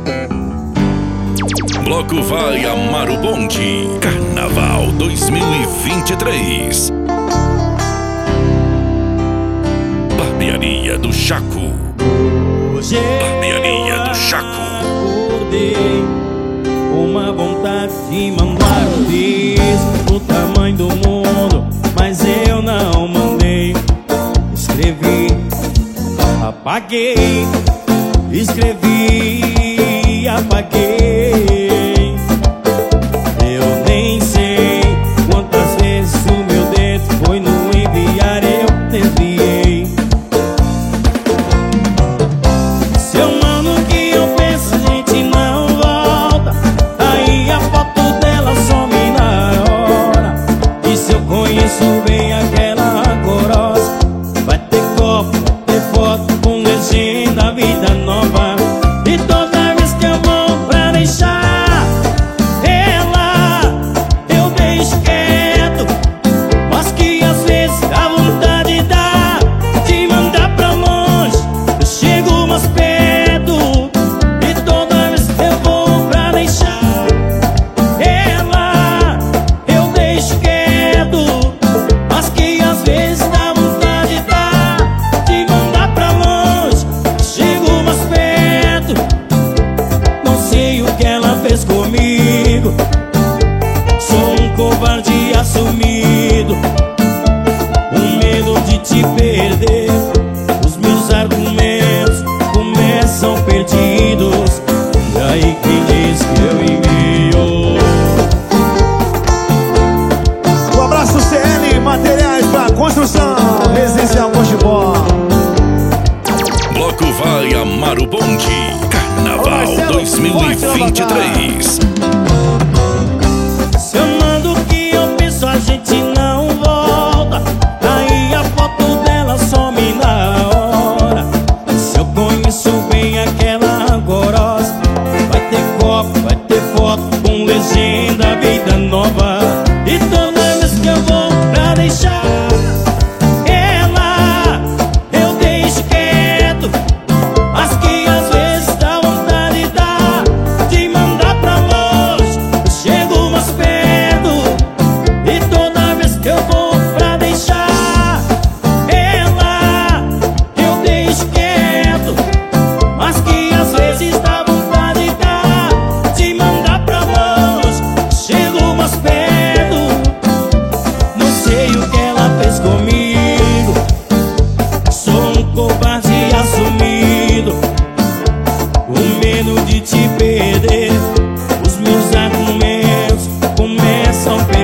Bloco Vai Amar o Bonde, Carnaval 2023. Barbearia do Chaco. Barbearia do Chaco. Acordei com uma vontade de mandar um disco do tamanho do mundo, mas eu não mandei. Escrevi, apaguei, escrevi, apaguei. Eu nem sei quantas vezes o meu dedo foi no enviar, eu desviei. Se eu mando o que eu penso, a gente não volta. Aí a foto dela some na hora. E se eu conheço bem aquela corosa, vai ter copo, vai ter foto com legenda, vida nova. E toda vez que eu vou pra deixar ela, eu deixo quieto. Mas que às vezes dá vontade de mandar pra longe. Eu chego mais perto. E toda vez que eu vou pra deixar ela, eu deixo quieto. Mas que às vezes dá vontade de mandar pra longe. Eu chego mais perto. Não sei o que ela fez comigo. Sou um covarde assumido, com medo de te perder. Os meus argumentos começam perdidos. E aí quem diz que eu envio? Um abraço CL, materiais pra construção, residencial Mojibó. Bloco Vai Amar o Bonde, Carnaval 2023. Se eu mando o que eu penso, a gente não volta. Aí a foto dela some na hora. Se eu conheço bem aquela gorosa, vai ter copo, vai ter foto com legenda, vida nova. E toda vez que eu vou pra deixar ela, eu deixo quieto. Mas que às vezes dá vontade de mandar pra longe. Eu chego mais perto. E toda vez que eu vou pra deixar ela, eu deixo quieto. Mas que às vezes dá vontade de mandar pra longe. Eu chego mais perto. Não sei o que ela fez comigo. Sou um covarde assumido, com medo de te perder. Os meus argumentos começam a